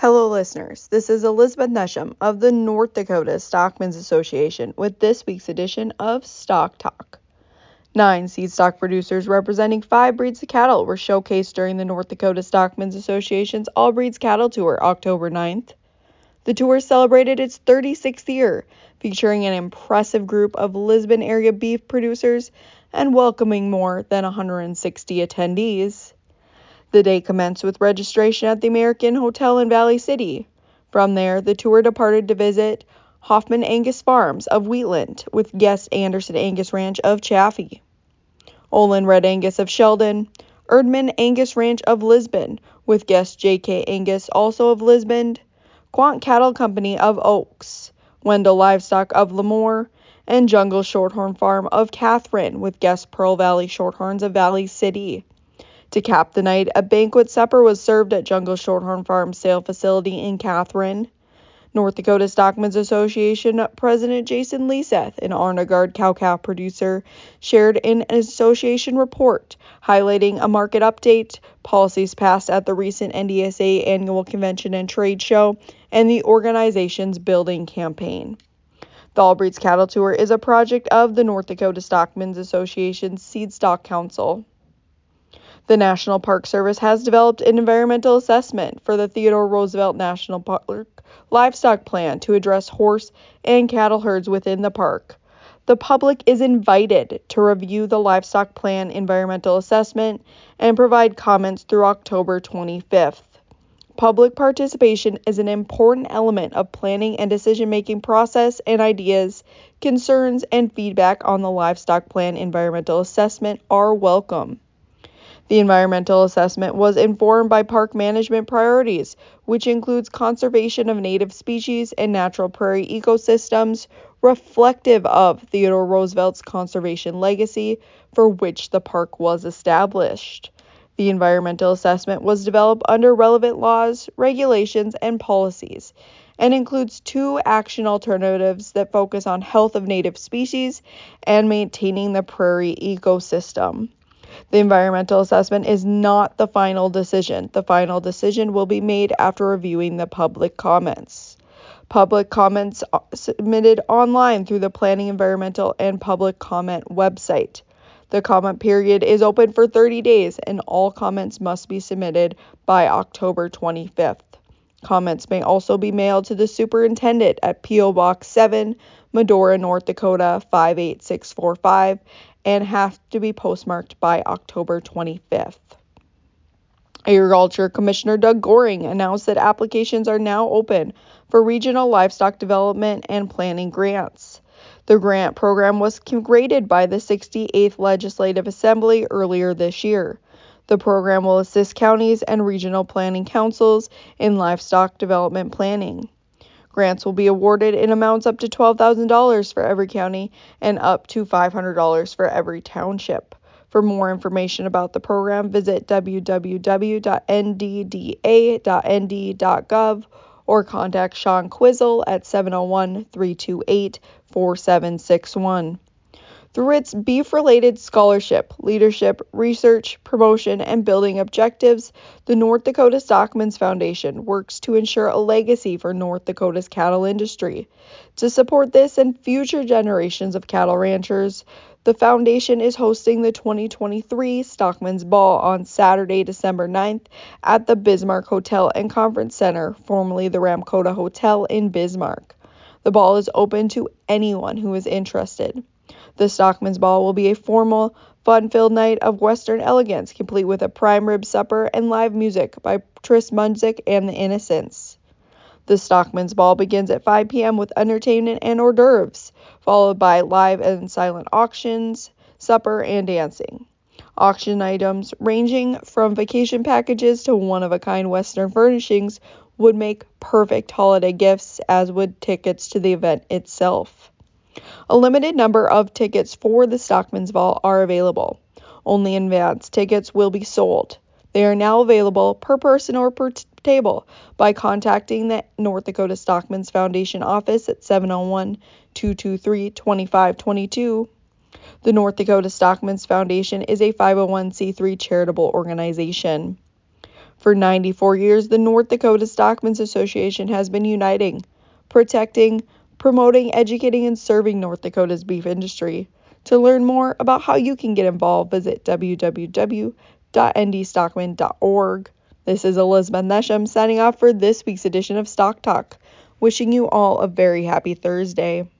Hello, listeners. This is Elizabeth Nesham of the North Dakota Stockmen's Association with this week's edition of Stock Talk. 9 seed stock producers representing 5 breeds of cattle were showcased during the North Dakota Stockmen's Association's All Breeds Cattle Tour October 9th. The tour celebrated its 36th year, featuring an impressive group of Lisbon area beef producers and welcoming more than 160 attendees. The day commenced with registration at the American Hotel in Valley City. From there, the tour departed to visit Hoffman Angus Farms of Wheatland with guest Anderson Angus Ranch of Chaffee, Olin Red Angus of Sheldon, Erdman Angus Ranch of Lisbon with guest J.K. Angus also of Lisbon, Quant Cattle Company of Oaks, Wendell Livestock of Lemoore, and Jungle Shorthorn Farm of Catherine with guest Pearl Valley Shorthorns of Valley City. To cap the night, a banquet supper was served at Jungle Shorthorn Farm sale facility in Catherine. North Dakota Stockmen's Association President Jason Leeseth, an Arnagard cow-calf producer, shared an association report highlighting a market update, policies passed at the recent NDSA annual convention and trade show, and the organization's building campaign. The All Breeds Cattle Tour is a project of the North Dakota Stockmen's Association's Seed Stock Council. The National Park Service has developed an environmental assessment for the Theodore Roosevelt National Park livestock plan to address horse and cattle herds within the park. The public is invited to review the livestock plan environmental assessment and provide comments through October 25th. Public participation is an important element of planning and decision-making process, and ideas, concerns, and feedback on the livestock plan environmental assessment are welcome. The environmental assessment was informed by park management priorities, which includes conservation of native species and natural prairie ecosystems, reflective of Theodore Roosevelt's conservation legacy for which the park was established. The environmental assessment was developed under relevant laws, regulations, and policies, and includes 2 action alternatives that focus on health of native species and maintaining the prairie ecosystem. The environmental assessment is not the final decision. The final decision will be made after reviewing the public comments. Public comments are submitted online through the Planning, Environmental, and Public Comment website. The comment period is open for 30 days, and all comments must be submitted by October 25th. Comments may also be mailed to the superintendent at P.O. Box 7, Medora, North Dakota 58645, and have to be postmarked by October 25th. Agriculture Commissioner Doug Goring announced that applications are now open for regional livestock development and planning grants. The grant program was created by the 68th Legislative Assembly earlier this year. The program will assist counties and regional planning councils in livestock development planning. Grants will be awarded in amounts up to $12,000 for every county and up to $500 for every township. For more information about the program, visit www.ndda.nd.gov or contact Sean Quizzle at 701-328-4761. Through its beef-related scholarship, leadership, research, promotion, and building objectives, the North Dakota Stockmen's Foundation works to ensure a legacy for North Dakota's cattle industry. To support this and future generations of cattle ranchers, the foundation is hosting the 2023 Stockmen's Ball on Saturday, December 9th at the Bismarck Hotel and Conference Center, formerly the Ramkota Hotel in Bismarck. The ball is open to anyone who is interested. The Stockmen's Ball will be a formal, fun-filled night of Western elegance, complete with a prime rib supper and live music by Tris Munzik and the Innocents. The Stockmen's Ball begins at 5 p.m. with entertainment and hors d'oeuvres, followed by live and silent auctions, supper, and dancing. Auction items ranging from vacation packages to one-of-a-kind Western furnishings would make perfect holiday gifts, as would tickets to the event itself. A limited number of tickets for the Stockmen's Ball are available. Only advance tickets will be sold. They are now available per person or per table by contacting the North Dakota Stockmen's Foundation office at 701-223-2522. The North Dakota Stockmen's Foundation is a 501c3 charitable organization. For 94 years, the North Dakota Stockmen's Association has been uniting, protecting, promoting, educating, and serving North Dakota's beef industry. To learn more about how you can get involved, visit www.ndstockman.org. This is Elizabeth Nesham signing off for this week's edition of Stock Talk, wishing you all a very happy Thursday.